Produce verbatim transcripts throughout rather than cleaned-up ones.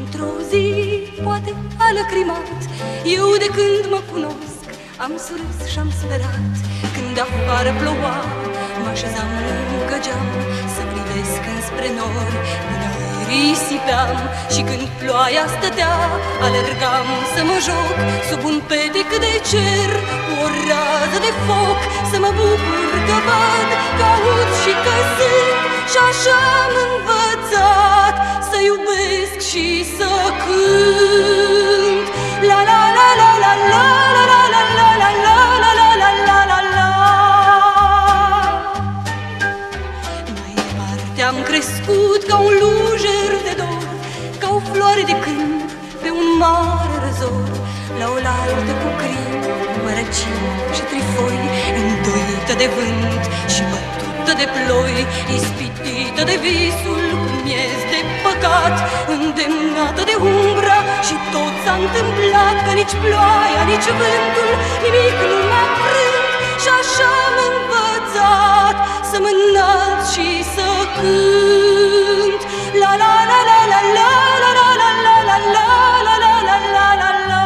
într-o zi poate a lăcrimat. Eu de când mă cunosc am surâs și-am sperat. Când afară ploua, mă așezam lângă geam să privesc înspre nori până îi risipeam. Și când ploaia stătea, alergam să mă joc sub un petec de cer cu o rază de foc, să mă bucur că văd, că aud și că sunt. Și așa am învățat să iubesc și să cânt. La la la la la la la la la la la la la la la la la. Mai departe am crescut ca un lujer de dor, ca o floare de câmp pe un mare răzor. La oaltă cu crin, mărăcini și trifoi, îndoită de vânt și bătută de ploi, ispitită de visul cu miez de păcat, îndemnată de umbra. Și tot s-a întâmplat că nici ploaia, nici vântul, nimic nu m-a frânt. Și așa am învățat să mă înalt și să cânt. La la la la la la la la la la la la la la la la la la.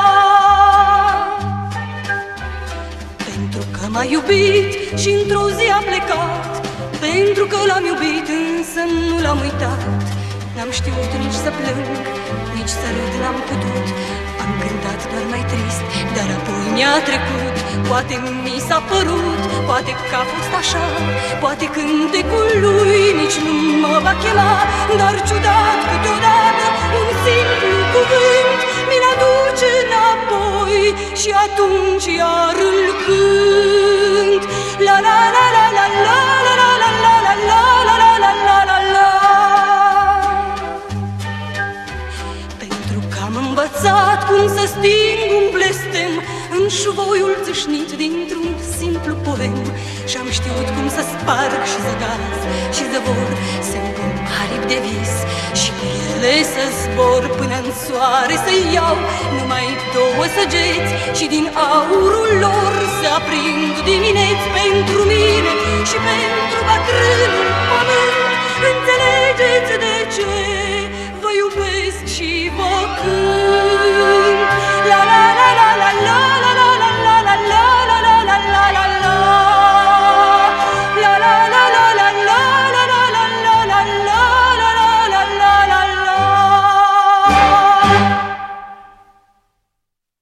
Pentru că m-a iubit și într-o zi a plecat, pentru că l-am iubit însă nu l-am uitat. N-am știut nici să plâng, nici să râd n-am putut. Am cântat doar mai trist, dar apoi mi-a trecut. Poate mi s-a părut, poate că a fost așa, poate cântecul lui nici nu mă va chema. Dar ciudat câteodată un simplu cuvânt mi-l aduce înapoi și atunci iar îl cânt. La la la la la la la la la la la la la la la la la. Pentru că am învățat cum să sting un blestem în șuvoiul țâșnit dintr-un simplu poem. Și-am știut cum să sparg și zăgaz și zăvor, să-mi pun aripi de vis și cu ele să zbor până în soare, să iau numai două săgeți și din aurul lor să aprind dimineți pentru mine și pentru bătrânul pământ. Înțelegeți de ce vă iubesc și vă cânt.